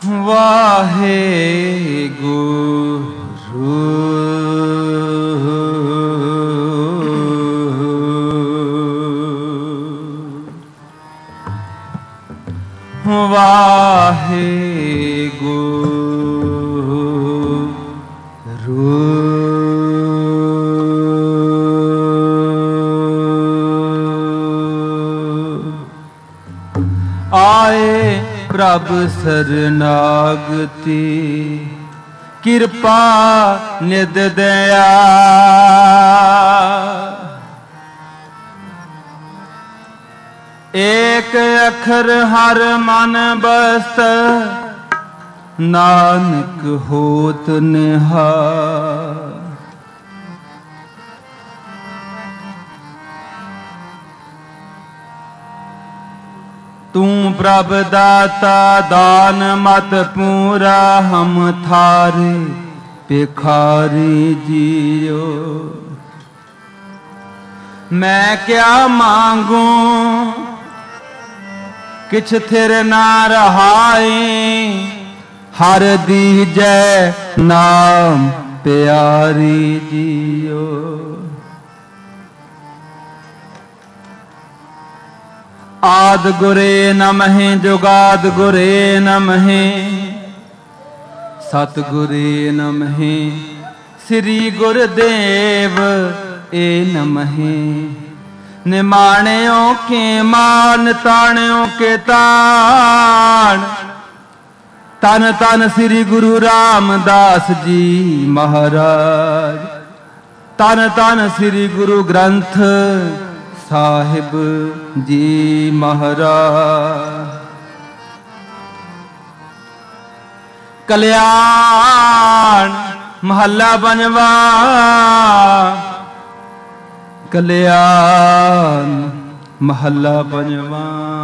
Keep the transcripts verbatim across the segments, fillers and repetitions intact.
ਵਾਹਿਗੁਰੂ ਵਾਹਿਗੁਰੂ ਆਏ ਪ੍ਰਭ ਸਰਨਾਗਤੀ ਕਿਰਪਾ ਨਿਧ ਦਇਆ ਏਕ ਅੱਖਰ ਹਰ ਮਨ ਬਸਤ ਨਾਨਕ ਹੋਤ ਨਿਹਾਲ ਤੂੰ ਪ੍ਰਭ ਦਾਤਾ ਦਾਨ ਮਤ ਪੂਰਾ ਹਮ ਥਾਰੇ ਭਿਖਾਰੀ ਜੀਓ ਮੈਂ ਕਿਆ ਮਾਂਗੂ ਕਿਛ ਥਿਰ ਨਾ ਰਹਾਈ ਹਰ ਦੀਜੈ ਨਾਮ ਪਿਆਰੀ ਜੀਓ ਆਦ ਗੁਰੇ ਨਮਹਿ ਜੁਗਾਦ ਗੁਰੇ ਨਮਹਿ ਸਤਿਗੁਰੇ ਨਮਹਿ ਸ੍ਰੀ ਗੁਰਦੇਵ ਏ ਨਮਹਿ ਨਿਮਾਣਿਓ ਕੇ ਮਾਨ ਤਾਣਿਓ ਕੇ ਤਾਣ ਤਨ ਤਨ ਸ੍ਰੀ ਗੁਰੂ ਰਾਮਦਾਸ ਜੀ ਮਹਾਰਾਜ ਤਨ ਤਨ ਸ੍ਰੀ ਗੁਰੂ ਗ੍ਰੰਥ ਸਾਹਿਬ ਜੀ ਮਹਾਰਾਜ ਕਲਿਆਣ ਮਹੱਲਾ ਪੰਜਵਾ ਕਲਿਆਣ ਮਹੱਲਾ ਪੰਜਵਾ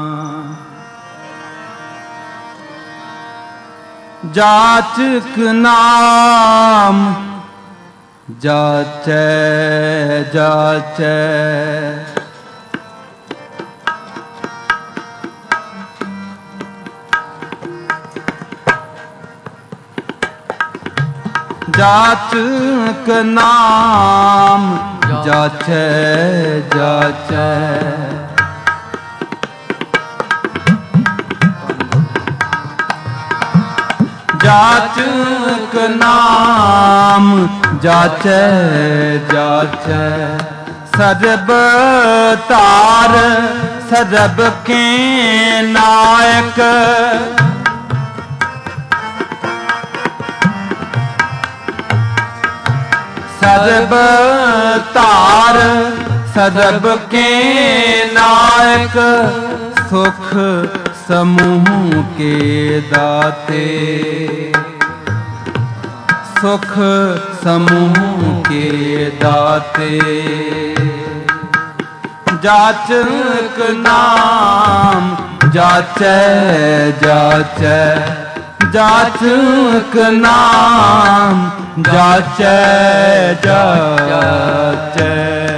ਜਾਚਕ ਨਾਮ ਜਾਚੈ ਜਾਚੈ ਜਾਚਕ ਨਾਮ ਜਾਚੈ ਜਾਚੈ ਜਾਚਕ ਨਾਮ ਜਾਚੈ ਜਾਚੈ ਸਰਬ ਤਾਰ ਸਰਬ ਕੇ ਨਾਇਕ ਸਰਬ ਤਾਰ ਸਰਬ ਕੇ ਨਾਇਕ ਸੁਖ ਸਮੂਹ ਕੇ ਦਾਤੇ ਸੁਖ ਸਮੂਹ ਕੇ ਦਾਤੇ ਜਾਚਕ ਨਾਮ ਜਾਚੈ ਜਾਚੈ ਜਾਚਕ ਨਾਮ ਜਾਚੈ ਜਾਚੈ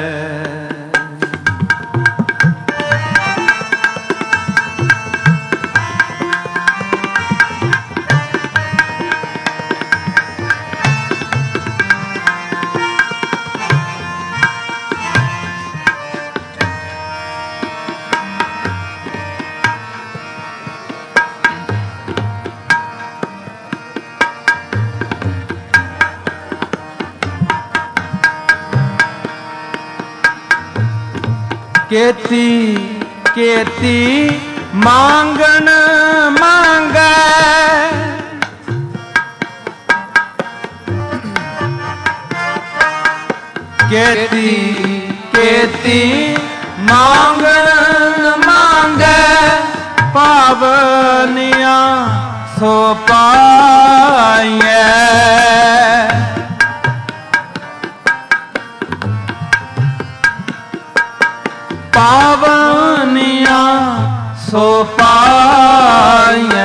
केती केती मांगन मांगै केती केती मांगन मांगै पावनिया सो पाइयै पावनिया सो पाइयै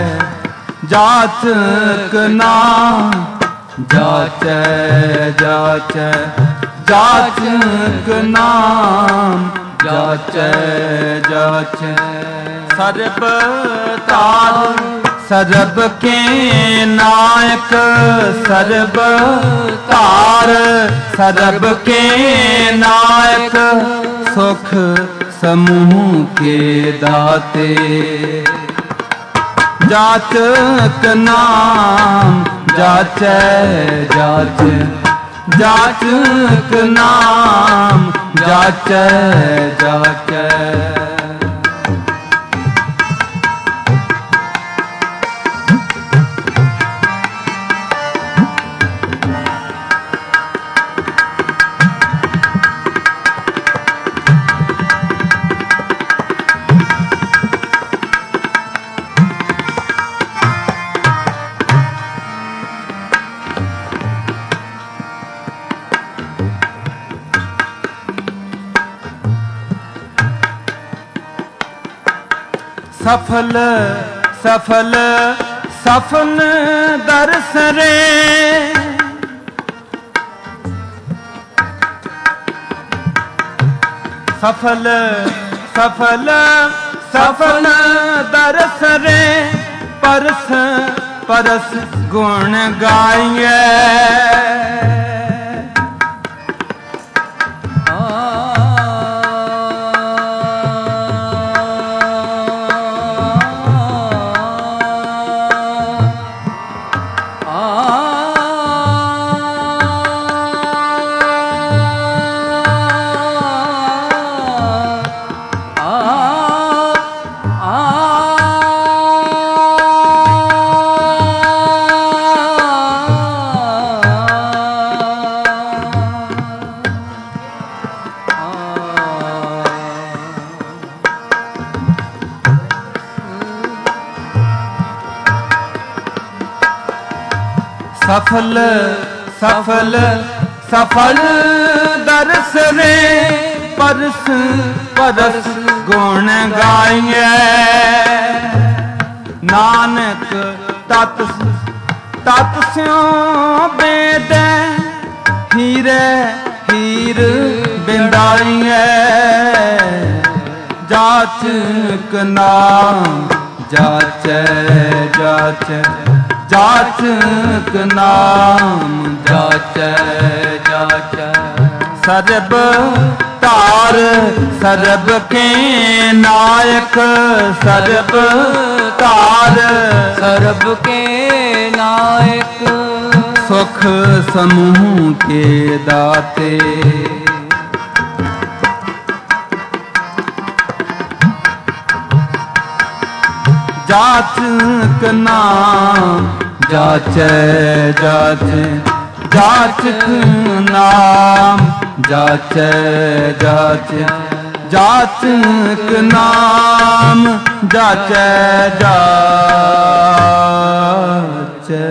जाचक नाम जाचै जाचै जाचक नाम जाचै जाचै सर्ब तार ਸਰਬ ਕੇ ਨਾਇਕ ਸਰਬ ਧਾਰ ਸਰਬ ਕੇ ਨਾਇਕ ਸੁਖ ਸਮੂਹ ਕੇ ਦਾਤੇ ਜਾਚਕ ਨਾਮ ਜਾਚੈ ਜਾਚ ਜਾਚਕ ਨਾਮ ਜਾਚੈ ਜਾਚੈ ਸਫਲ ਸਫਲ ਸਫਲ ਦਰਸ ਰੇ ਸਫਲ ਸਫਲ ਸਫਲ ਦਰਸ ਰੇ ਪਰਸ ਪਰਸ ਗੁਣ ਗਾਈਏ ਸਫਲ ਸਫਲ ਸਫਲ ਦਰਸ ਰੇ ਪਰਸ ਪਰਸ ਗੁਣ ਗਾਈਏ ਨਾਨਕ ਤਤ ਤਤ ਸਿਉ ਬੇਦੈ ਹੀਰੇ ਹੀਰ ਬਿੰਦਾਈਏ ਜਾਚਕ ਨਾਮ ਜਾਚੈ ਜਾਚੈ ਜਾਚਕ ਨਾਮ ਜਾਚੈ ਜਾਚੈ ਸਰਬ ਧਾਰ ਸਰਬ ਕੇ ਨਾਇਕ ਸਰਬ ਧਾਰ ਸਰਬ ਕੇ ਨਾਇਕ ਸੁਖ ਸਮੂਹ ਕੇ ਦਾਤੇ ਜਾਚਕ ਨਾਮ ਜਾਚੈ ਜਾਚੈ ਜਾਚਕ ਨਾਮ ਜਾਚੈ ਜਾਚੈ ਜਾਚਕ ਨਾਮ ਜਾਚੈ ਜਾਚੈ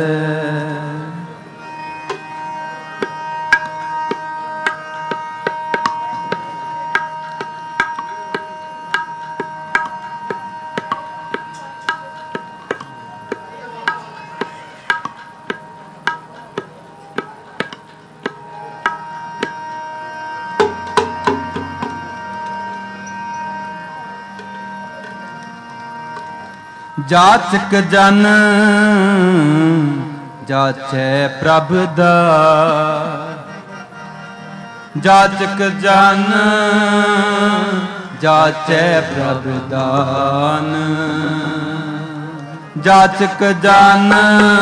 ਜਾਚਕ ਜਨ ਜਾਚੈ ਪ੍ਰਭ ਦਾਰ ਜਾਚਕ ਜਨ ਜਾਚੈ ਪ੍ਰਭ ਦਾਨ ਜਾਚਕ ਜਨ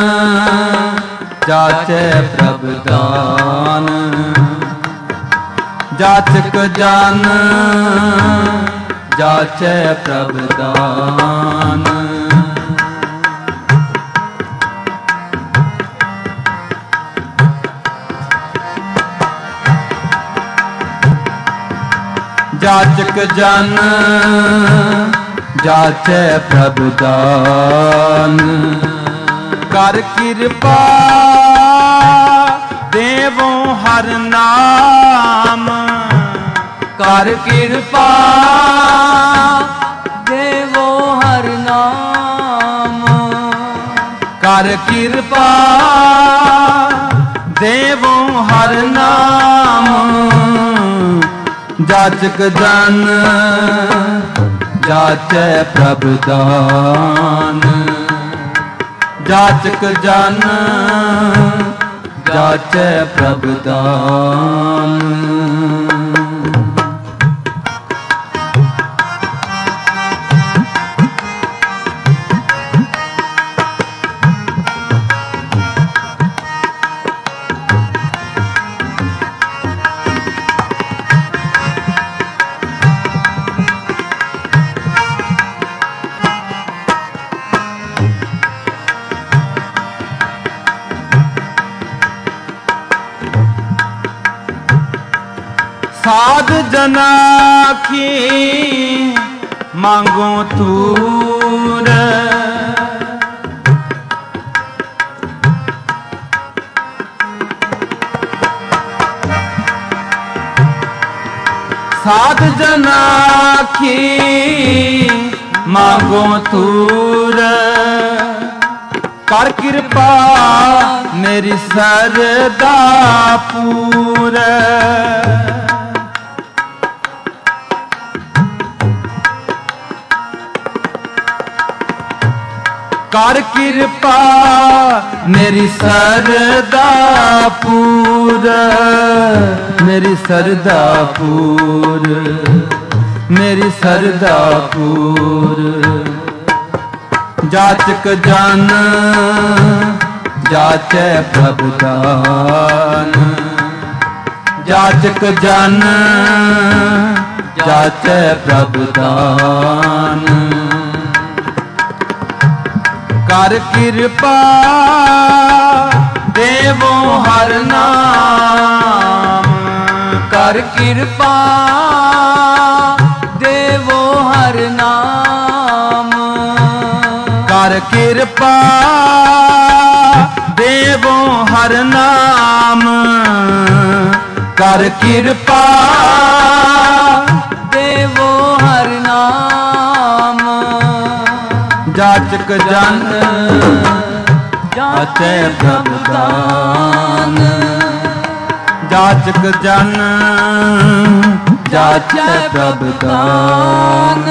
ਜਾਚੈ ਪ੍ਰਭ ਦਾਨ ਜਾਚਕ ਜਨ ਜਾਚੈ ਪ੍ਰਭ ਦਾਨ ਜਾਚਕ ਜਨ ਜਾਚੈ ਪ੍ਰਭ ਦਾਨ ਕਰ ਕਿਰਪਾ ਦੇਵੋ ਹਰ ਨਾਮ ਕਰ ਕਿਰਪਾ ਦੇਵੋ ਹਰ ਨਾਮ ਕਰ ਕਿਰਪਾ ਦੇਵੋ ਹਰ ਨਾਮ ਜਾਚਕ ਜਨ ਜਾਚੈ ਪ੍ਰਭ ਦਾਨ ਜਾਚਕ ਜਨ ਜਾਚੈ ਪ੍ਰਭ ਦਾਨ। ਸਾਧ ਜਨਾ ਕੀ ਮੰਗੋ ਤੂਰ, ਸਾਧ ਜਨਾ ਕੀ ਮੰਗੋ ਤੂਰ, ਕਰ ਕਿਰਪਾ ਮੇਰੀ ਸਰਦਾ ਪੂਰ। ਕਰ ਕਿਰਪਾ ਮੇਰੀ ਸਰਦਾ ਪੂਰ, ਮੇਰੀ ਸਰਦਾ ਪੂਰ, ਮੇਰੀ ਸਰਦਾ ਪੂਰ। ਜਾਚਕ ਜਨ ਜਾਚੈ ਪ੍ਰਭ ਦਾਨ, ਜਾਚਕ ਜਨ ਜਾਚੈ ਪ੍ਰਭ ਦਾਨ। ਕਰ ਕਿਰਪਾ ਦੇਵੋ ਹਰ ਨਾਮ, ਕਰ ਕਿਰਪਾ ਦੇਵੋ ਹਰ ਨਾਮ। ਕਰ ਕਿਰਪਾ ਦੇਵੋ ਹਰ ਨਾਮ, ਕਰ ਕਿਰਪਾ ਦੇਵੋ ਹਰ ਨਾਮ। ਜਾਚਕ ਜਨ ਜਾਚੈ ਪ੍ਰਭ ਦਾਨ, ਜਾਚਕ ਜਨ ਜਾਚੈ ਪ੍ਰਭ ਦਾਨ।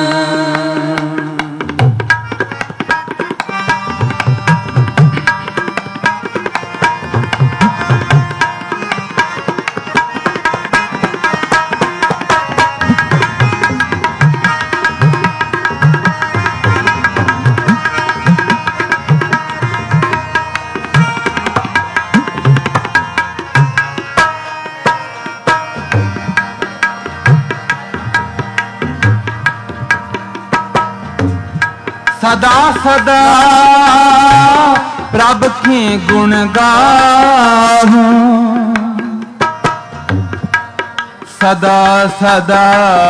सदा सदा प्रभ के गुण गाऊं, सदा सदा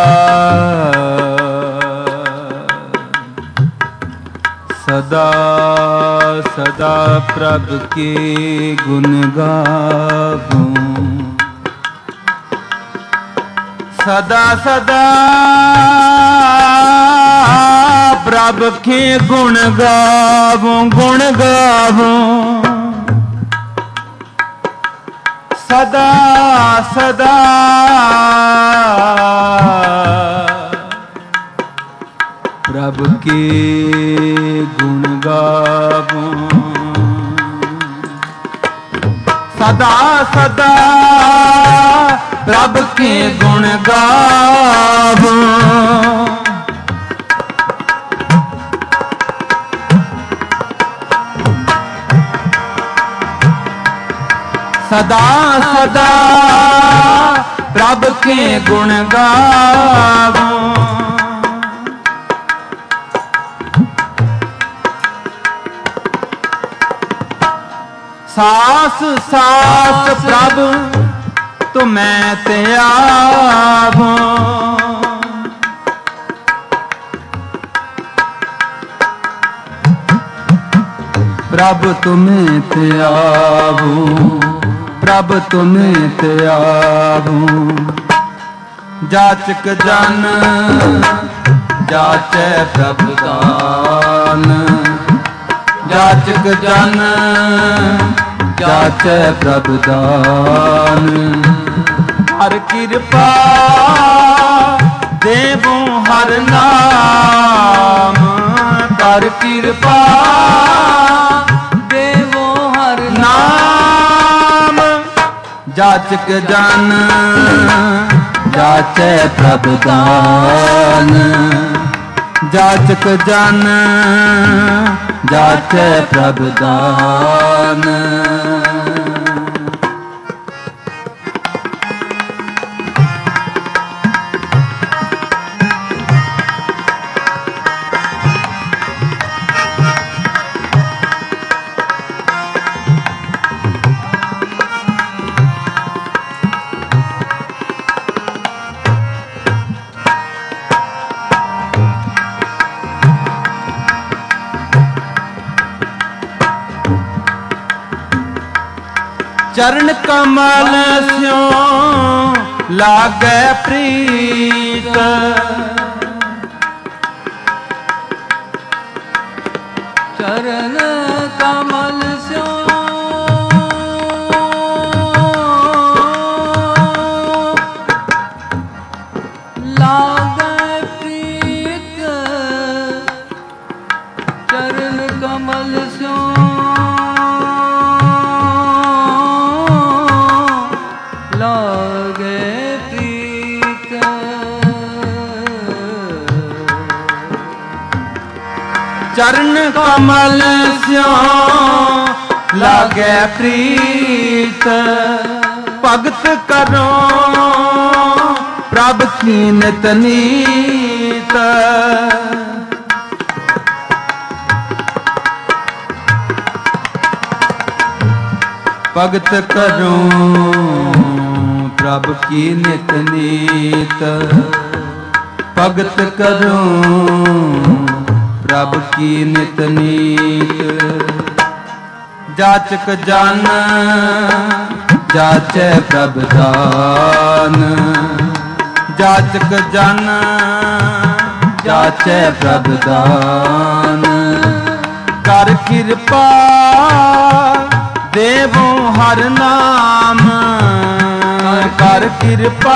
सदा सदा प्रभ के गुण गाऊं, सदा सदा प्रभ के गुण गावो गुण गावो, सदा सदा प्रभ के गुण गावो, सदा सदा प्रभ के गुण गावो। सदा सदा प्रभ के गुण गावो, सास सास प्रभ तुम्हें त्यागो, प्रभ तुम्हें त्यागो, प्रभ तुम्हें त्यागो। जाचक जन जाचै प्रभ दान, जाचक जन जाचै प्रभ दान। हर कृपा देवो हर नाम, कर कृपा जाचक जन जाचे प्रभु दान, जाचक जन जाचे प्रभु दान। चरण कमल स्यों लागे प्रीत, चरण कमल स्यों लागे प्रीत, चरण कमल स्यों चरण कमल स्यों लागे प्रीत, भगत करो प्रभ की नित नीत। भगत करो प्रभ की नित नीत, भगत करो प्रभ की नित नीत। जाचक जन जाचे प्रभ दान, जाचक जन जाचे प्रभ दान। कर कृपा देवो हर नाम, कर कृपा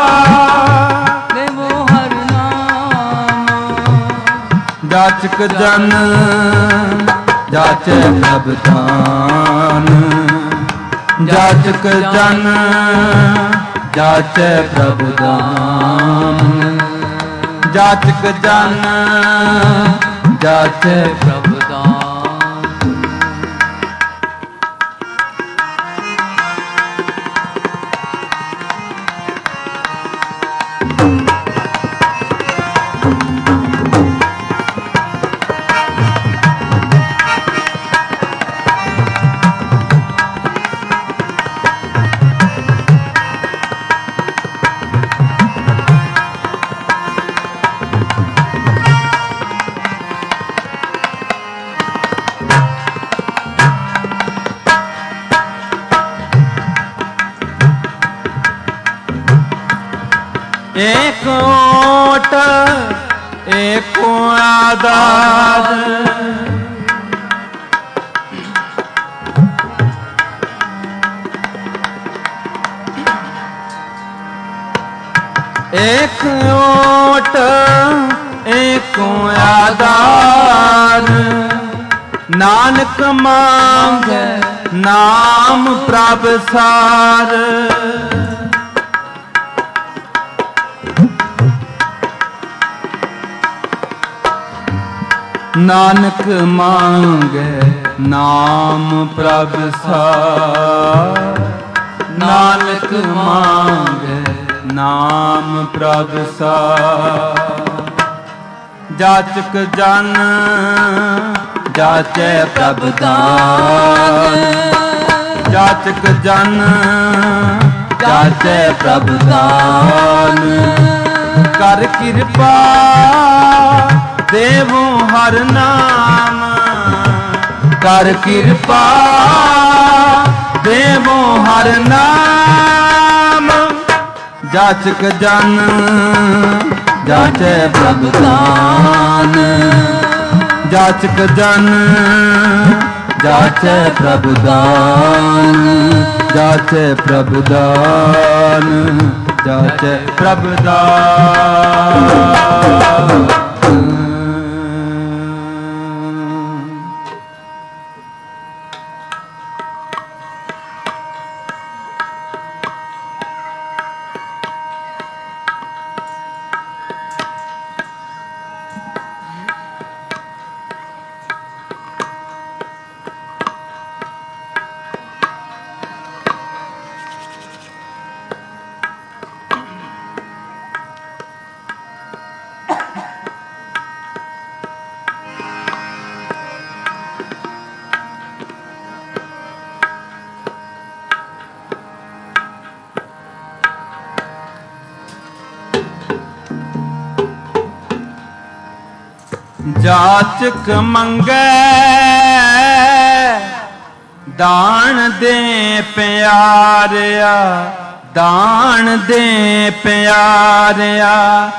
जाचक जन जाचे प्रभ दान, जाचक जन जाचे प्रभ दान। जाचक जन जाचे प्रभ दान। एक ओट एक आदार, एक ओट एक आदार। नानक मांगे नाम प्रभ सार, नानक मांगे नाम प्रभ सार, नानक मांगे नाम प्रभ सार। जाचक जन जाचे प्रभ दान, जाचक जन जाचे प्रभ दान। कर कृपा देवो हर नाम, कर कृपा देवो हर नाम। जाचक जन जाचे प्रभ दान, जाचक जन जाचे प्रभ दान, जाचे प्रभ दान, जाचे प्रभ दान। ਜਾਚਕ ਮੰਗੈ ਦਾਨ ਦੇ ਪਿਆਰਿਆ, ਦਾਨ ਦੇ ਪਿਆਰਿਆ।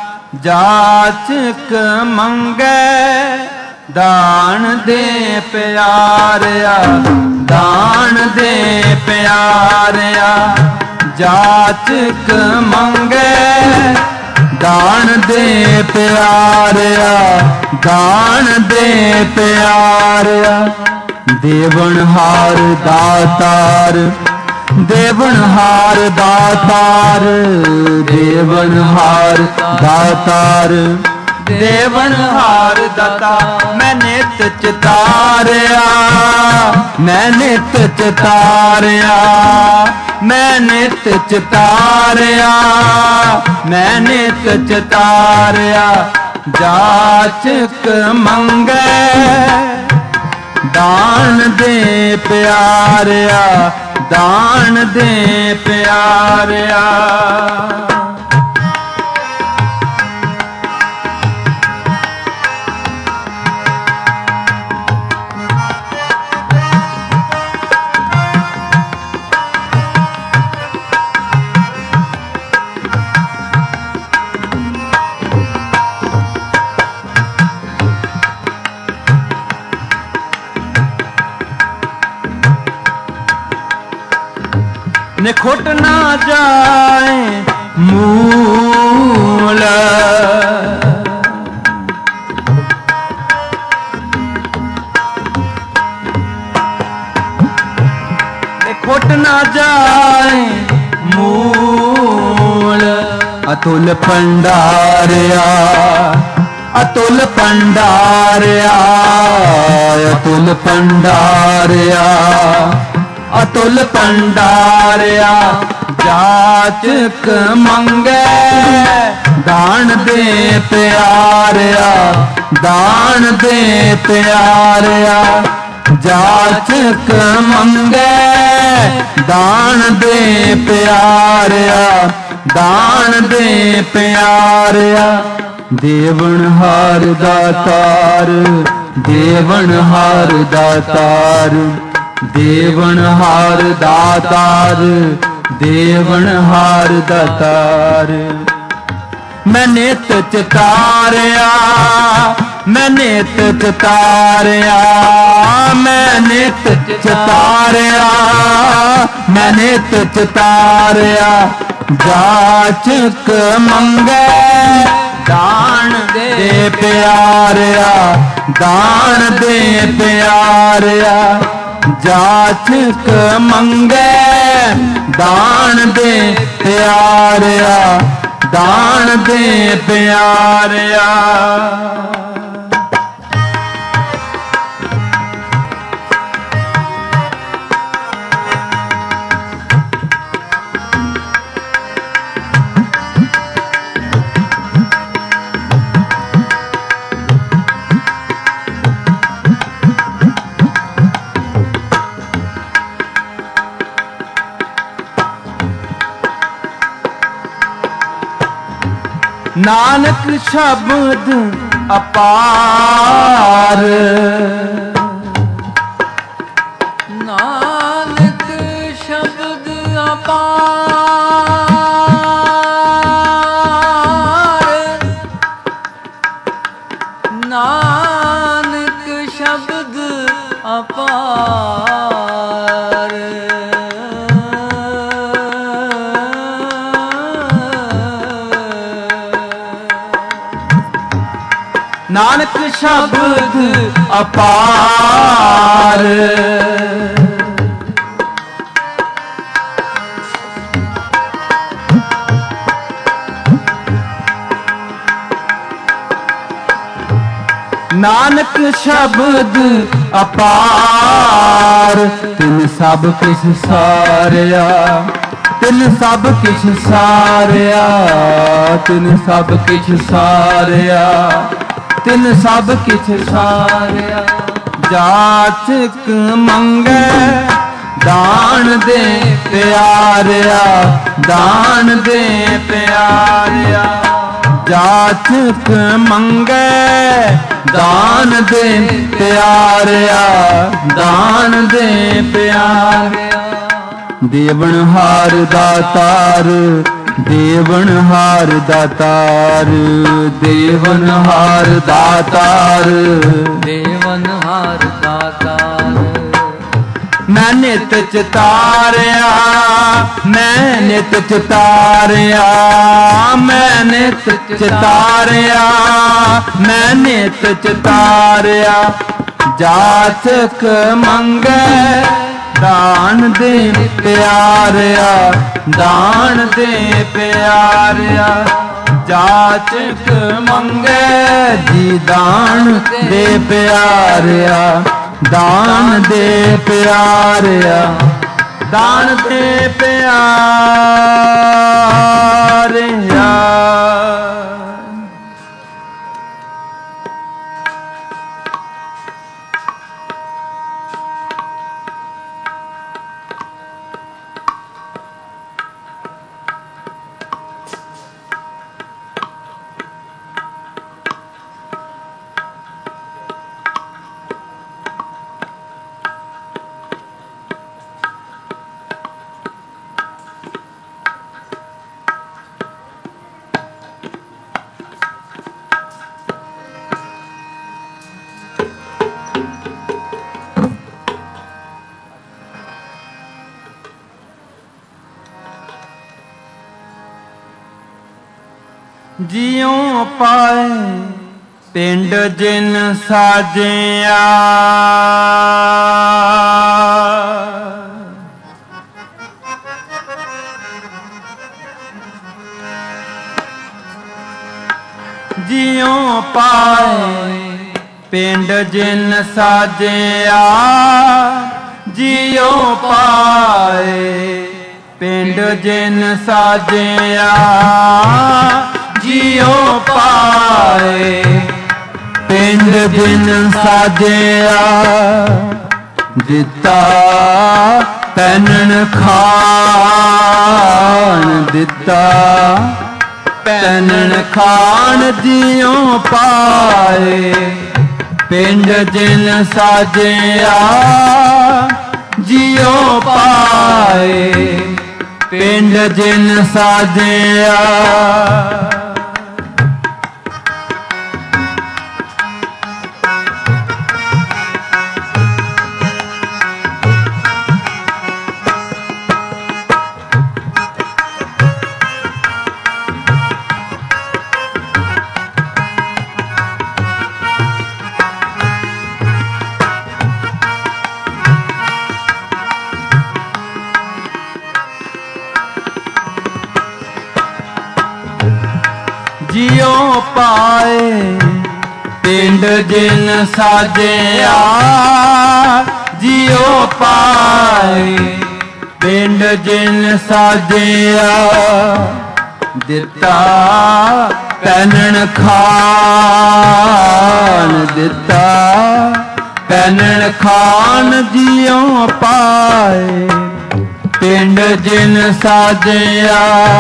ਜਾਚਕ ਮੰਗੈ ਦਾਨ ਦੇ ਪਿਆਰਿਆ, ਦਾਨ ਦੇ ਪਿਆਰਿਆ। ਜਾਚਕ ਮੰਗੈ ਦਾਨ ਦੇ ਪਿਆਰਿਆ, ਦਾਨ ਦੇ ਪਿਆਰਿਆ। ਦੇਵਨਹਾਰ ਦਾਤਾਰ, ਦੇਵਨਹਾਰ ਦਾਤਾਰ, ਦੇਵਨਹਾਰ ਦਾਤਾਰ, ਦੇਵਨਹਾਰ ਦਾਤਾ। ਮੈਂ ਨਿਤ ਚਿਤਾਰਿਆ, ਮੈਂ ਨਿਤ ਚਿਤਾਰਿਆ, ਮੈਂ ਨਿਤ ਚਿਤਾਰਿਆ, ਮੈਂ ਨਿਤ ਚਿਤਾਰਿਆ। ਜਾਚਕ ਮੰਗੈ ਦਾਨ ਦੇ ਪਿਆਰਿਆ, ਦਾਨ ਦੇ ਪਿਆਰਿਆ। ਨਿਖੁੱਟ ਨਾ ਜਾਏ ਮੂਲ, ਨਿਖੁੱਟ ਨਾ ਜਾਏ ਮੂਲ। ਅਤੁਲ ਭੰਡਾਰਿਆ, ਅਤੁਲ ਭੰਡਾਰਿਆ, ਅਤੁਲ ਭੰਡਾਰਿਆ, ਅਤੁਲ ਭੰਡਾਰਿਆ। ਜਾਚਕ ਮੰਗੈ ਦਾਨ ਦੇ ਪਿਆਰਿਆ, ਦਾਨ ਦੇ ਪਿਆਰਿਆ। ਜਾਚਕ ਮੰਗੈ ਦਾਨ ਦੇ ਪਿਆਰਿਆ, ਦਾਨ ਦੇ ਪਿਆਰਿਆ। ਦੇਵਨਹਾਰ ਦਾਤਾਰ, ਦੇਵਨਹਾਰ ਦਾਤਾਰ, ਦੇਵਨਹਾਰ ਦਾਤਾਰ, ਦੇਵਨਹਾਰ ਦਾਤਾਰ। ਮੈਂ ਨਿਤ ਚਿਤਾਰਿਆ, ਮੈਂ ਨਿਤ ਚਿਤਾਰਿਆ, ਮੈਂ ਨਿਤ ਚਿਤਾਰਿਆ, ਮੈਂ ਨਿਤ ਚਿਤਾਰਿਆ। ਜਾਚਕ ਮੰਗੈ ਦਾਨ ਦੇ ਪਿਆਰਿਆ, ਦਾਨ ਦੇ ਪਿਆਰਿਆ। ਜਾਚਕ ਮੰਗੈ ਦਾਨ ਦੇ ਪਿਆਰਿਆ, ਦਾਨ ਦੇ ਪਿਆਰਿਆ। ਨਾਨਕ ਸ਼ਬਦ ਅਪਾਰ, ਨਾਨਕ ਸ਼ਬਦ ਅਪਾਰ, ਨਾਨਕ ਸ਼ਬਦ ਅਪਾਰ। ਨਾਨਕ ਸ਼ਬਦ ਅਪਾਰ, ਨਾਨਕ ਸ਼ਬਦ ਅਪਾਰ। ਤਿਨ ਸਭ ਕਿਛ ਸਾਰਿਆ, ਤਿਨ ਸਭ ਕਿਛ ਸਾਰਿਆ, ਤਿਨ ਸਭ ਕਿਛ ਸਾਰਿਆ, ਤਿਨ ਸਭ ਕਿਛ ਸਾਰਿਆ। ਜਾਚਕ ਮੰਗੈ ਦਾਨ ਦੇ ਪਿਆਰਿਆ, ਦਾਨ ਦੇ ਪਿਆਰਿਆ। ਜਾਚਕ ਮੰਗੈ ਦਾਨ ਦੇ ਪਿਆਰਿਆ, ਦਾਨ ਦੇ ਪਿਆਰਿਆ। ਦੇਵਨਹਾਰ ਦਾਤਾਰ, ਦੇਵਨਹਾਰ ਦਾਤਾਰ, ਦੇਵਨਹਾਰ ਦਾਤਾਰ, ਦੇਵਨਹਾਰ ਦਾਤਾਰ। ਮੈਂ ਨਿਤ ਚਿਤਾਰਿਆ, ਮੈਂ ਨਿਤ ਚਿਤਾਰਿਆ, ਮੈਂ ਨਿਤ ਚਿਤਾਰਿਆ, ਮੈਂ ਨਿਤ ਚਿਤਾਰਿਆ। ਜਾਚਕ ਮੰਗੈ ਦਾਨ ਦੇ ਪਿਆਰਿਆ, ਦਾਨ ਦੇ ਪਿਆਰਿਆ। ਜਾਚਕ ਮੰਗੈ ਜੀ ਦਾਨ ਦੇ ਪਿਆਰਿਆ, ਦਾਨ ਦੇ ਪਿਆਰਿਆ, ਦਾਨ ਦੇ ਪਿਆਰਿਆ। ਜਿਉ ਪਾਏ ਪਿੰਡ ਜਿਨ ਸਾਜਿਆ, ਜਿਉ ਪਾਏ ਪਿੰਡ ਜਿਨ ਸਾਜਿਆ, ਜਿਉ ਪਾਏ ਪਿੰਡ ਜਿਨ ਸਾਜਿਆ। ਜਿਉ ਪਾਏ ਪਿੰਡ ਜਿਨ ਸਾਜਿਆ, ਦਿੱਤਾ ਪਹਿਨਣ ਖਾਣ, ਦਿੱਤਾ ਪਹਿਨਣ ਖਾਣ। ਜਿਉ ਪਾਏ ਪਿੰਡ ਜਿਨ ਸਾਜਿਆ, ਜਿਉ ਪਾਏ ਪਿੰਡ ਜਿਨ ਸਾਜਿਆ। ਜਿਉ ਪਾਏ ਪਿੰਡ ਜਿਨ ਸਾਜਿਆ, ਜਿਉ ਪਾਏ ਪਿੰਡ ਜਿਨ ਸਾਜਿਆ। ਦਿੱਤਾ ਪਹਿਨਣ ਖਾਣ, ਦਿੱਤਾ ਪਹਿਨਣ ਖਾਣ। ਜਿਉ ਪਾਏ ਪਿੰਡ ਜਿਨ ਸਾਜਿਆ,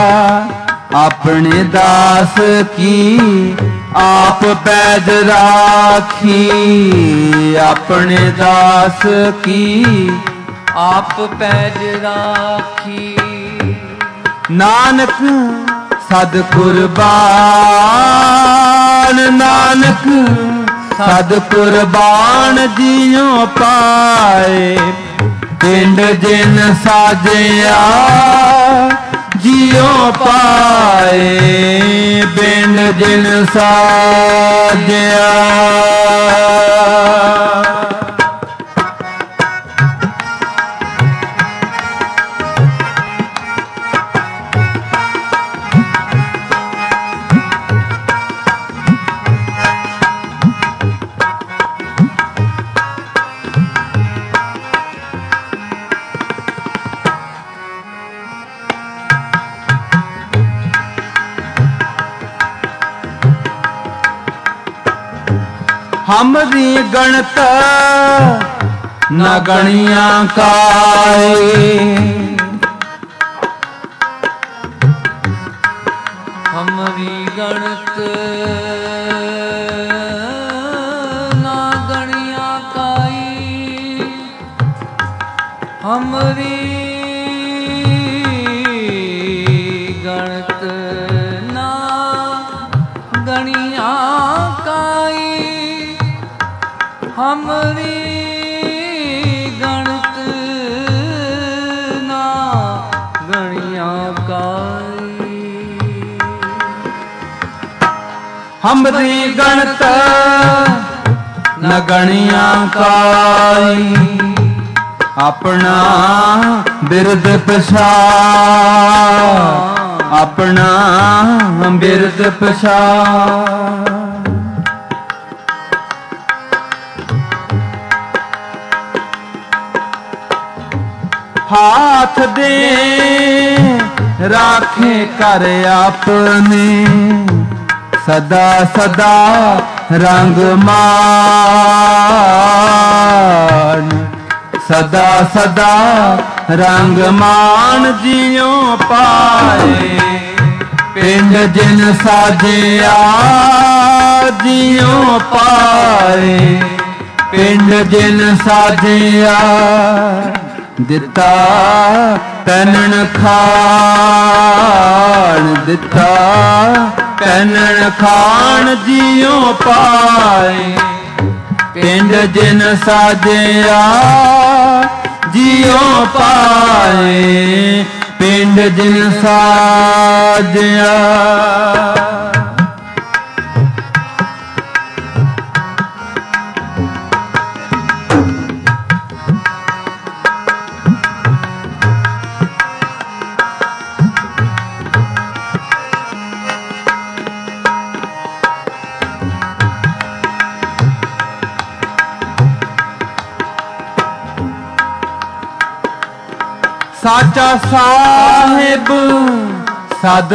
ਆਪਣੇ ਦਾਸ ਕੀ ਆਪ ਪੈਜ ਰਾਖੀ, ਆਪਣੇ ਦਾਸ ਕੀ ਆਪ ਪੈਜ ਰਾਖੀ। ਨਾਨਕ ਸਦ ਕੁਰਬਾਨ, ਨਾਨਕ ਸਦ ਕੁਰਬਾਨ। ਜਿਉ ਪਾਏ ਪਿੰਡ ਜਿਨ ਸਾਜਿਆ, ਜਿਉ ਪਾਏ ਪਿੰਡ ਜਿਨ ਸਾਜਿਆ। हमरी गणत न गणिया काए, हमरी गणत हमरी गणत ना गणिया काई, हमरी गणत ना गणिया काई, हमरी गणत न गणिया काई, अपना बिरद पछा, अपना बिरद पछा। हाथ दे राखे कर आपने, सदा सदा रंग मान, सदा सदा रंग मान जियो पाए। पिंड जिन साजिया जियो पाए, पिंड जिन साजिया दिता पैनन खान, दिता पैनन खान जियो पाए। पिंड जिन साजिया जियो पाए, पिंड जिन साजिया। साचा साहिब सद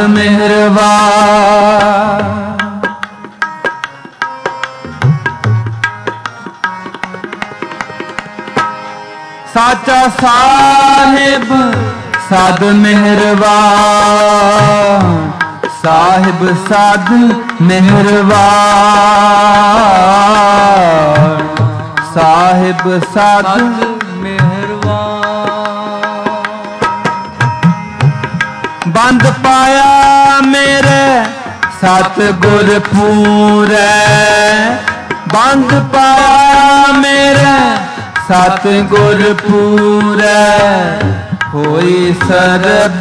मेहरबान, साचा साहिब सद मेहरबान, साहिब सद मेहरबान, साहिब सद मेहरबान। बंद पाया मेरे सतगुर पूरे, बंद पाया मेरे सतगुर पूरे। होई सरब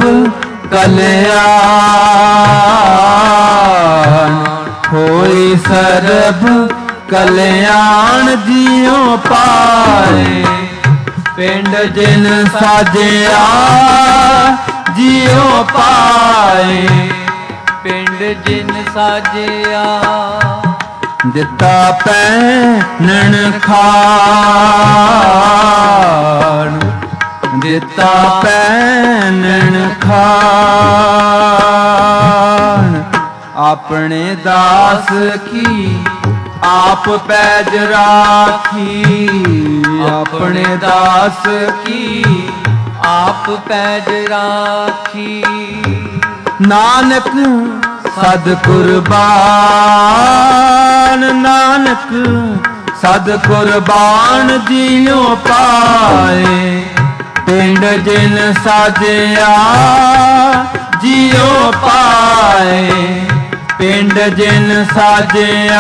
कल्याण, होई सरब कल्याण जियो पाए। पिंड जिन साजिया जियो पाए, पिंड जिन साजिया दिता पैनन खान, दिता पैनन खान। अपने दास की आप पैज राखी, अपने दास की आप पैज राखी। नानक सद कुर्बान, नानक सद कुर्बान जियो पाए। पिंड जिन साजिया जियो पाए, पिंड जिन साजिया।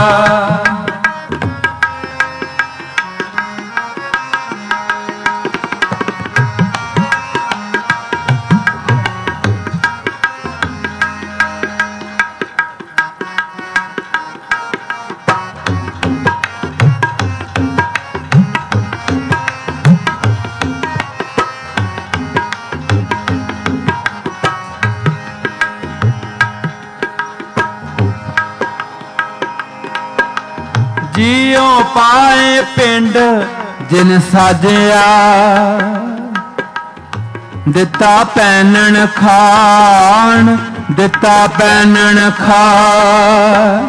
जियो पाए पिंड जिन साजिया, दिता पैनन खान, दिता पैनन खान।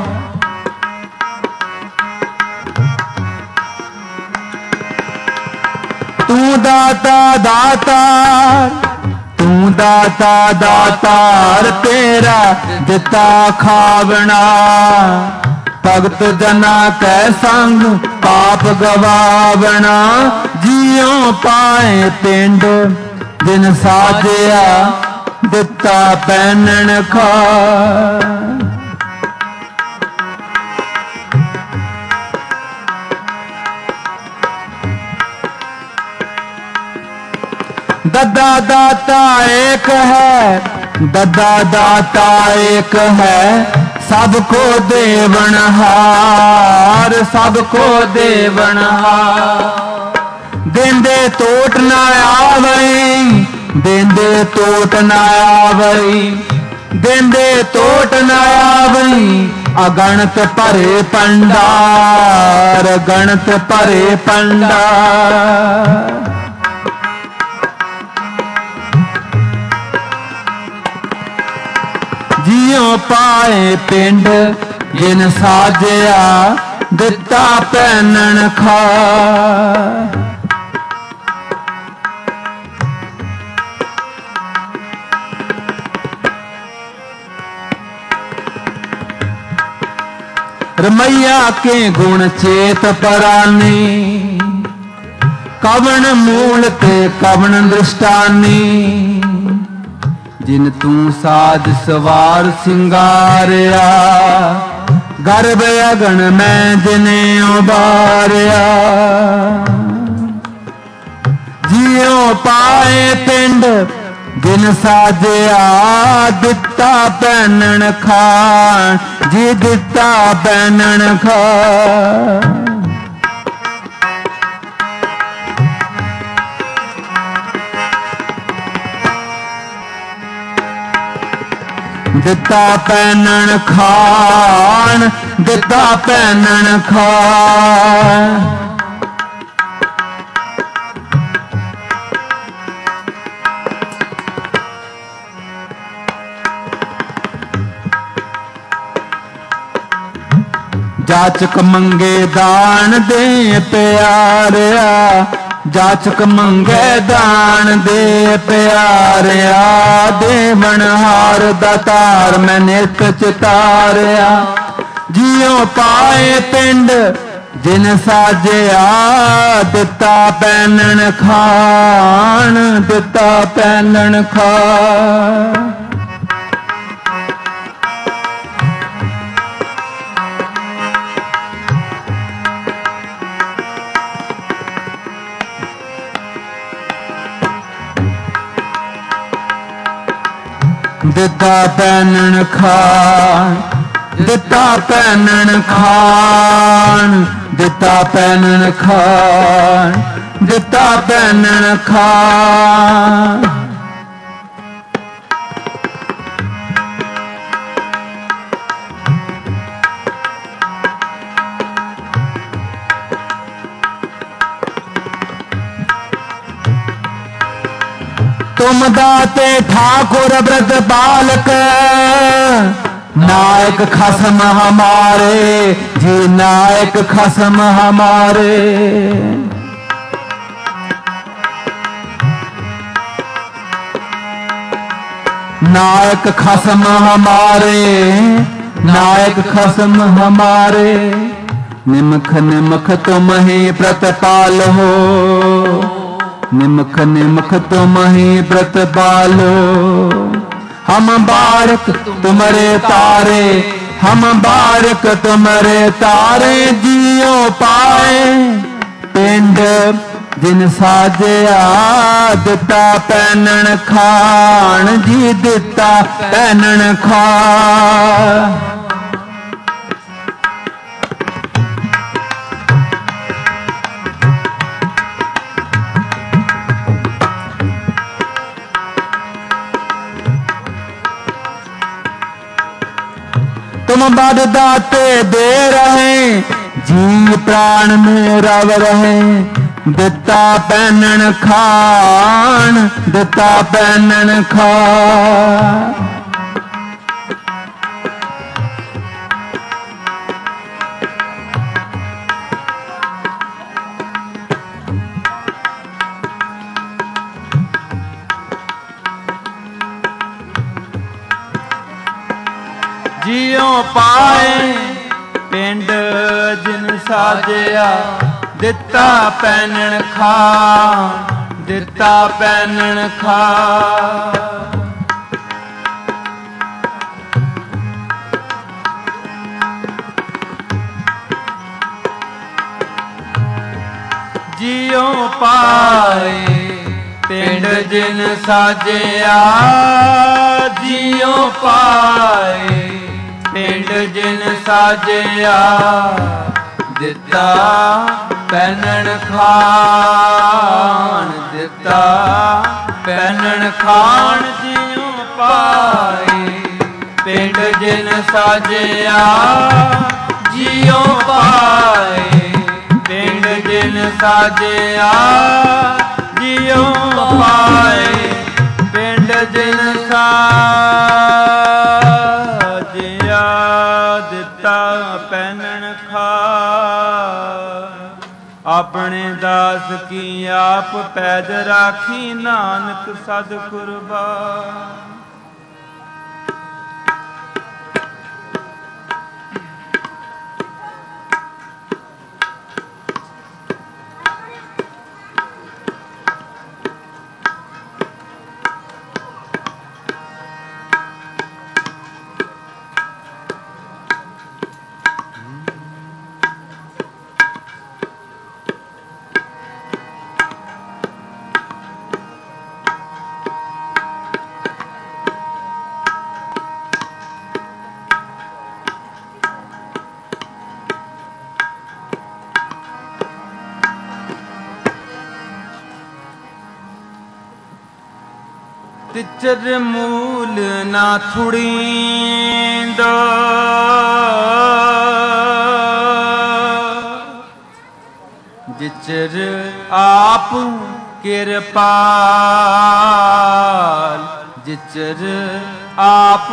तू दाता दातार, तू दाता दातार, तेरा दिता खावना। भगत जना कै संग पाप गवावना, जियों पाए पिंड जिन साजिया दिता पैनन खाए। दद्दा दाता एक है, दद्दा दाता एक है, सबको देवनहार, सबको देवनहार। देंदे टोट न आवई, देंदे टोट न आवई, देंदे टोट न आवई। अगणत परे पंडार, गणत परे पंडार। जियों पाए पिंड जिन साजिया दिता पैनन खाए। रमैया के गुण चेत परानी, कवन मूल ते कवन दृष्टानी। जिन तू साज सवार सिंगारिया, गर्भ अगन में जिने उबारिया। जियों पाए पिंड जिन साजिया दिता पैनन खान, जी दिता पैनन खान। दिता पैनन खान, दिता पैनन खान। जाचक मंगे दान दे प्यारिया, जाचक मंगे दान दे प्यारिया। देवनहार दातार मैं नित चितारिया। जियों पाए पिंड जिन साजिया दिता पैनन खान, दिता पैनन खान। दिता पैनन खान, दिता पैनन खान, दिता पैनन खान, दिता पैनन खान। तुम दाते ठाकुर व्रत बालक, नायक खसम हमारे, जी नायक खसम हमारे। नायक खसम हमारे, नायक खसम हमारे। निमख निमख तुम ही प्रतिपाल हो, निमख निमख तुम ही प्रतिपालो। हम बारक तुम्हारे तारे, हम बारक तुम्हारे तारे। जियों पाए पिंड जिन साजिया दिता पैनन खान, जी दिता पैनन खान। तुम बद दाते दे रहे, जी प्राण में रव रहे। दिता पैनन खान, दिता पैनन खान। जियों पाए पिंड जिन साजिया ਦਿੱਤਾ ਪੈਨਣ ਖਾਣ, ਦਿੱਤਾ ਪੈਨਣ ਖਾਣ। ਜਿਉ ਪਾਏ ਪਿੰਡ ਜਿਨ ਸਾਜਿਆ, ਜਿਉ ਪਾਏ ਪਿੰਡ ਜਿਨ ਸਾਜਿਆ। ਦਿੱਤਾ ਪੈਨਣ ਖਾਣ, ਦਿੱਤਾ ਪੈਨਣ ਖਾਣ। ਜਿਉ ਪਾਏ ਪਿੰਡ ਜਿਨ ਸਾਜਿਆ, ਜਿਉ ਪਾਏ ਪਿੰਡ ਜਿਨ ਸਾਜਿਆ। ਜਿਉ ਪਾਏ ਪਿੰਡ ਜਿਨ ਸਾਜਿਆ। ਦਿੱਤਾ ਪੈਨਣ ਖਾਣ। ਆਪਣੇ ਦਾਸ ਕੀ ਆਪ ਪੈਜ ਰਾਖੀ, ਨਾਨਕ ਸਦ ਕੁਰਬਾਨ। ਤਿਚਰ ਮੂਲ ਨਾ ਥੁੜੀਂਦਾ, ਜਿਚਰ ਆਪ ਕਿਰਪਾਲ, ਜਿਚਰ ਆਪ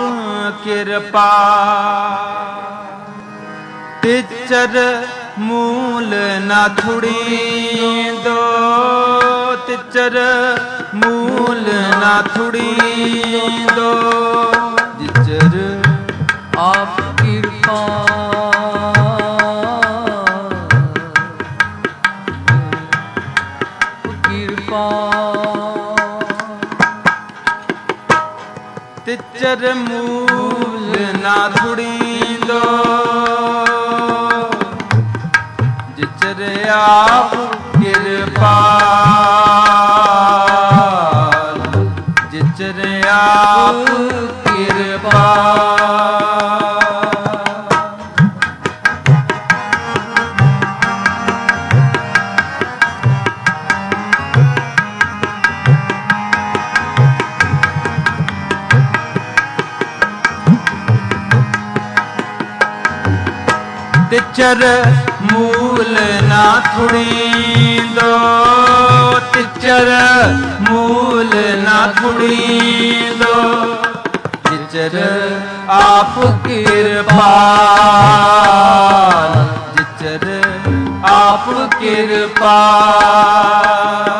ਕਿਰਪਾਲ। ਤਿਚਰ ਮੂਲ ਨਾ ਥੁੜੀਂਦੋ, ਤਿਚਰ ਮੂਲ ਨਾ ਥੁੜੀਂਦੋ। ਜਿਚਰ ਆਪ ਕਿਰਪਾ ਕਿਰਪਾ। ਤਿਚਰ ਮੂਲ ਨਾ ਥੁੜੀਂਦੋ, ਜਿਚਰ ਆਪ ਕਿਰਪਾਲ, ਜਿਚਰ ਆਪ ਕਿਰਪਾਲ। ਤਿਚਰ ਮੂਲ ਨਾ ਥੁੜੀਂਦੋ, ਤਿਚਰ ਮੂਲ ਨਾ ਥੁੜੀਂਦੋ। ਜਿਚਰ ਆਪ ਕਿਰਪਾਲ, ਜਿਚਰ ਆਪ ਕਿਰਪਾਲ।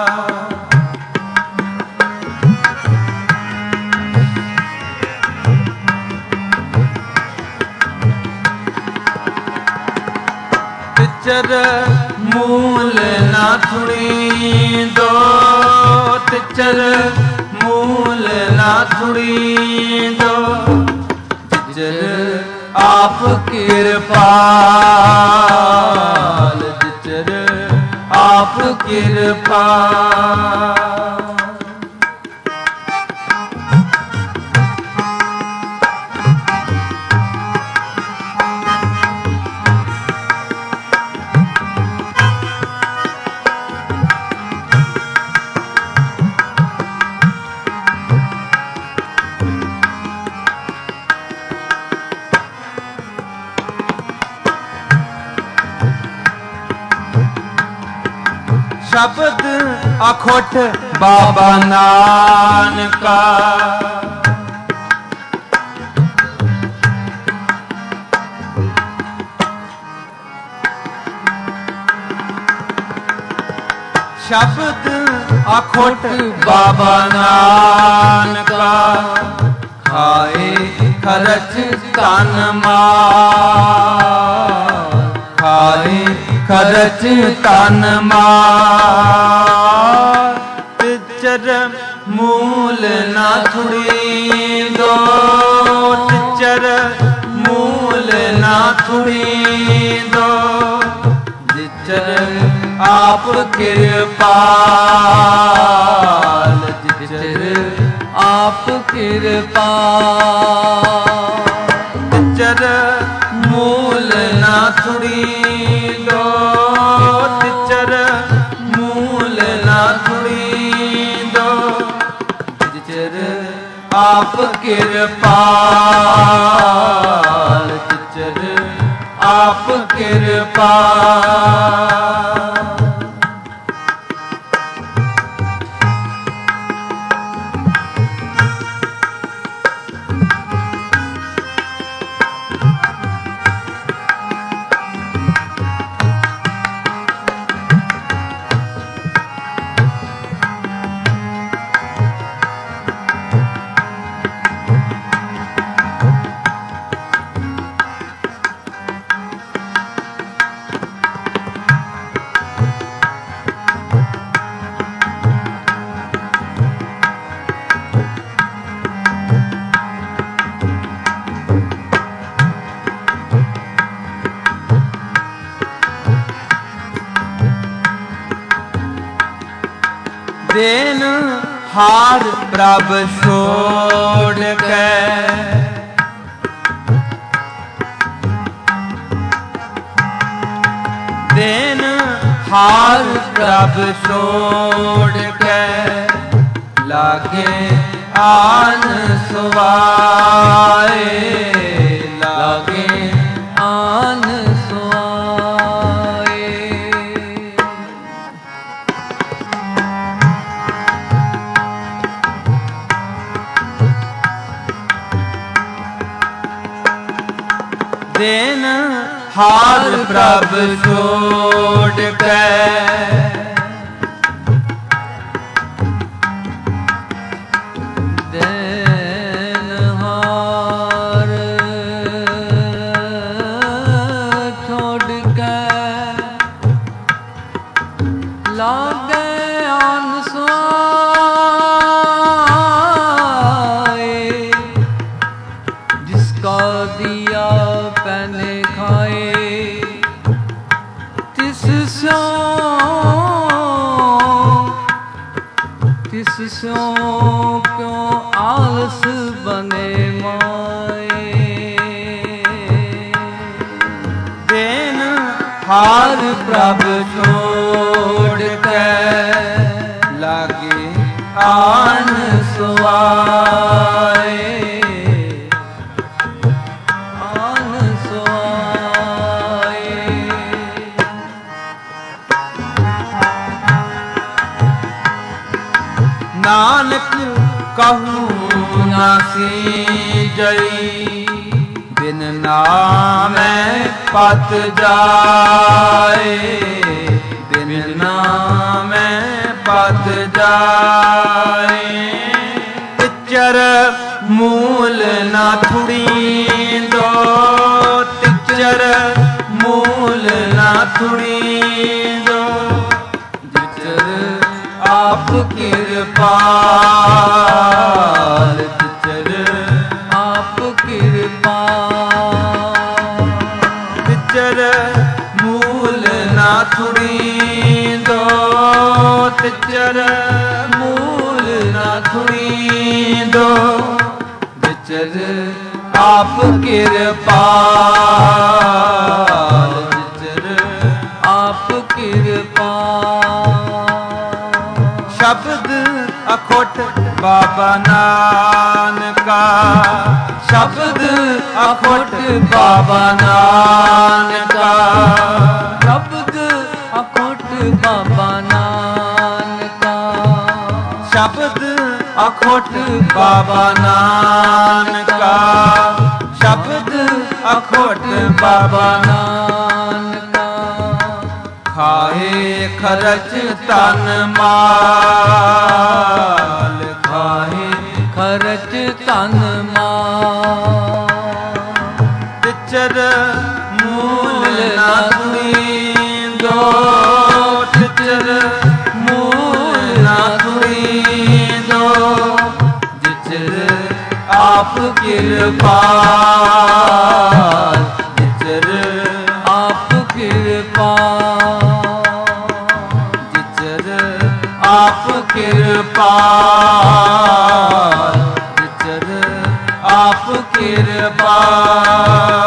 ਤਿਚਰ ਮੂਲ ਨਾ ਥੁੜੀਂਦੋ, ਤਿਚਰ ਮੂਲ ਨਾ ਥੁੜੀਂਦੋ। ਜਿਚਰ ਆਪ ਕਿਰਪਾਲ, ਜਿਚਰ ਆਪ ਕਿਰਪਾਲ। ਸ਼ਬਦ ਅਖੁੱਟ ਬਾਬਾ ਨਾਨਕਾ, ਸ਼ਬਦ ਅਖੁੱਟ ਬਾਬਾ ਨਾਨਕਾ। ਖਾਏ ਖਰਚ ਤਨ ਮਾਲ, ਖਾਏ ਖਰਚ ਤਨ ਮਾਰ ਤਿਚਰ ਮੂਲ ਨਾ ਥੁੜੀ ਦੋ ਤਿਚਰ ਮੂਲ ਨਾ ਥੁੜੀ ਦੋ ਜਿਚਰ ਆਪ ਕਿਰਪਾਲ ਜਿਚਰ ਆਪ ਕਿਰਪਾਲ ਤਿਚਰ ਮੂਲ ਨਾ ਥੁੜੀ ਦੋ ਤਿਚਰ ਮੂਲ ਨਾ ਥੁੜੀ ਦੋ ਜਿਚਰ ਆਪ ਕਿਰਪਾਲ ਜਿਚਰ ਆਪ ਕਿਰਪਾਲ ਦੇਨ ਹਾਰ ਪ੍ਰਭ ਛੋੜ ਕੇ ਦੇਨ ਹਾਰ ਪ੍ਰਭ ਛੋੜ ਕੇ ਲਾਗੇ ਆਨ ਸੁਆਏ ਲਾਗੇ ਆਨ ਦੇਨ ਹਾਰ ਪ੍ਰਭ ਛੋੜ ਕੇ ਦੇਨ ਹਾਰ ਛੋੜ ਕੇ ਲਾਗੇ ਆਨ ਸੁਆਏ ਜਿਸਕਾ ਦਿਆ ਪੈਨੇ ਖਾਏ ਤਿਸ ਸਿਉ ਤਿਸ ਸਿਉ ਕਿਉ ਆਲਸ ਬਨੇ ਮਾਏ ਦੇਨ ਹਾਰ ਪ੍ਰਭ ਛੋੜ ਕੇ ਲਾਗੇ ਆਨ ਸੁਆਏ ਨਾਨਕ ਕਹੂੰ ਨਾਸੀ ਜਈ ਬਿਨ ਨਾਮੈ ਪਤ ਜਾਏ ਬਿਨ ਨਾਮੈ ਪਤ ਜਾਏ ਤਿਚਰ ਮੂਲ ਨਾ ਥੁੜੀ ਦੋ ਤਿਚਰ ਮੂਲ ਨਾ ਥੁੜੀ ਦੋ ਜਿਚਰ ਆਪ ਕਿਰਪਾਲ ਤਿਚਰ ਆਪ ਕਿਰਪਾਲ ਤਿਚਰ ਮੂਲ ਨਾ ਥੁੜੀ ਦੋ ਤਿਚਰ ਮੂਲ ਨਾ ਥੁੜੀ ਦੋ ਤਿਚਰ ਆਪ ਕਿਰਪਾਲ ਤਿਚਰ ਆਪ ਕਿਰਪਾਲ ਸ਼ਬਦ ਅਖੋਟ ਬਾਬਾ ਨਾਨਕਾ ਸ਼ਬਦ ਅਖੋਟ ਬਾਬਾ ਨਾਨਕਾ ਸ਼ਬਦ ਅਖੋਟ ਬਾਬਾ ਨਾਨਕਾ ਸ਼ਬਦ ਅਖੋਟ ਬਾਬਾ ਨਾਨਕਾ ਸ਼ਬਦ ਅਖੋਟ ਬਾਬਾ ਨਾਨਕਾ ਖਾਏ ਖਰਚ ਤਨ ਮਾਲ ਖਾਏ ਖਰਚ ਤਨ ਮਾਲ ਤਿਚਰ ਮੂਲ ਨਾ ਥੁੜੀ आप कृपाल जिचर आप कृपाल जिचर आप कृपाल जिचर आप कृपाल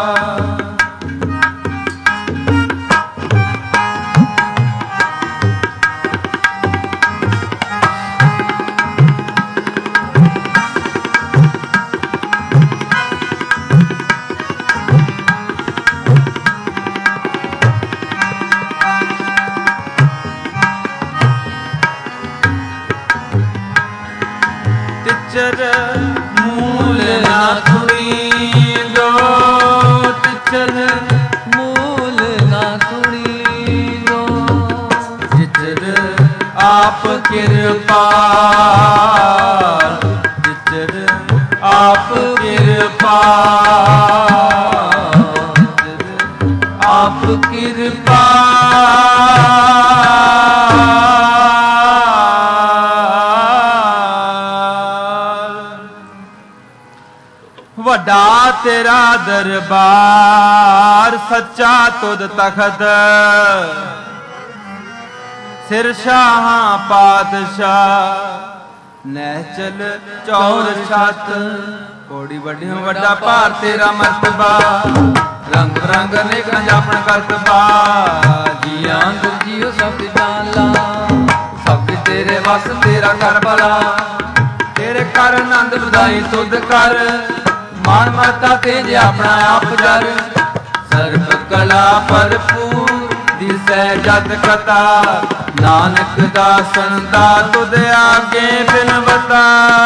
तिचर मूल ना थुड़ींदो तिचर मूल ना थुड़ींदो जिचर आप कृपाल जिचर आप कृपाल जिचर आप कृपाल ਵੱਡਾ ਤੇਰਾ ਦਰਬਾਰ ਸੱਚਾ ਤੁਧ ਤਖਤ ਸਿਰ ਸ਼ਾਹਾਂ ਪਾਤਸ਼ਾਹ ਨਹਿਚਲ ਚੌਰ ਛਤ ਕੋੜੀ ਵੱਡੀ ਵੱਡਾ ਭਾਰ ਤੇਰਾ ਮਰਤਬਾ ਰੰਗ ਬਰੰਗ ਅਨੇਕ ਜਾਪਣ ਕਰਤਬਾ ਜੀਆਂ ਗੁਰਜੀਓ ਸਭ ਜਾਲਾ ਸਭ ਤੇਰੇ ਵਸ ਤੇਰਾ ਕਰ ਭਲਾ ਤੇਰੇ ਕਰ ਆਨੰਦ ਵਧਾਈ ਤੁਧ ਕਰ ਮਾਨ ਮਰਤਾ ਤੇਜ ਆਪਣਾ ਆਪ ਜਰ ਸਰਬ ਕਲਾ ਭਰਪੂਰ ਦਿਸੈ ਜਤ ਕਥਾ ਨਾਨਕ ਦਾਸਨ ਦਾ ਤੁਧ ਆਗੇ ਬਿਨਵਤਾ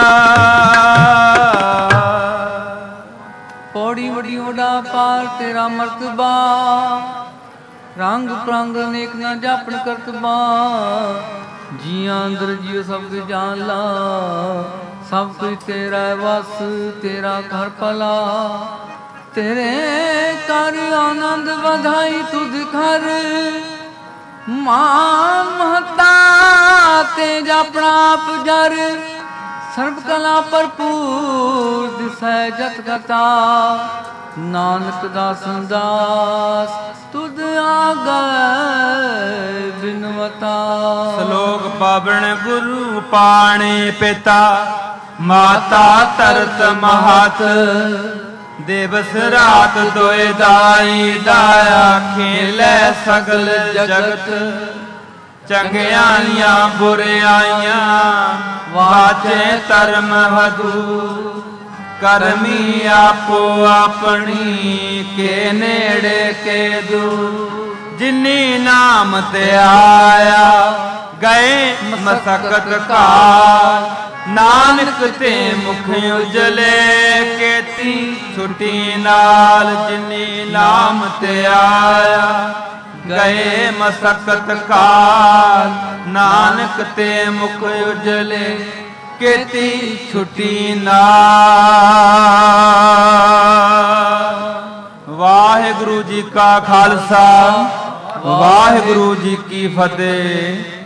ਪੌੜੀ ਵੱਡੀ ਵੱਡਾ ਪਾਰ ਤੇਰਾ ਮਰਤਬਾ ਰੰਗ ਪ੍ਰੰਗ ਅਨੇਕ ਨਾ ਜਾਪਣ ਕਰਤਬਾ ਜੀਆਂ ਅੰਦਰ ਜੀਉ ਸਭ ਕੁਝ ਜਾਣ ਲਾ ਸਭ ਕੁਝ ਤੇਰਾ ਵਸ ਤੇਰਾ ਘਰ ਭਲਾ ਤੇਰੇ ਕਰ ਆਨੰਦ ਵਧਾਈ ਤੁਧ ਘਰ ਮਾਨ ਮਹਤਾ ਤੇਜ ਆਪਣਾ ਆਪ ਜਰ ਸਰਬ ਕਲਾ ਭਰਪੂਰ ਦਿਸੈ ਜਤ ਕਥਾ ਨਾਨਕ ਦਾਸਨ ਦਾਸ ਤੁਧ ਆਗੈ ਬਿਨਵਤਾ ਸ਼ਲੋਕ ਪਾਵਨ ਗੁਰੂ ਪਾਣੇ ਪਿਤਾ ਮਾਤਾ ਤਰਤ ਮਹਤ ਦਿਵਸ ਰਾਤ ਦੋਇ ਦਾਈ ਦਾਇਆ ਖੇਲੇ ਸਗਲ ਜਗਤ ਚੰਗਿਆਈਆਂ ਬੁਰਿਆਈਆਂ ਵਾਚੇ ਧਰਮ ਹਦੂ ਕਰਮੀ ਆਪੋ ਆਪਣੀ ਕੇ ਨੇੜੇ ਕੇ ਦੂ ਜਿਨੀ ਨਾਮ ਤੇ ਆਇਆ ਗਏ ਮਸਕਤ ਕਾਲ ਨਾਨਕ ਤੇ ਮੁਖ ਉਜਲੇ ਕੇਤੀ ਛੁਟੀ ਨਾਲ ਜਿਨੀ ਨਾਮ ਤੇ ਆਇਆ ਗਏ ਮਸਕਤ ਕਾਲ ਨਾਨਕ ਤੇ ਮੁਖ ਉਜਲੇ ਕੇਤੀ ਛੁਟੀ ਨਾਲ ਵਾਹਿਗੁਰੂ ਜੀ ਕਾ ਖਾਲਸਾ ਵਾਹਿਗੁਰੂ ਜੀ ਕੀ ਫਤਿਹ।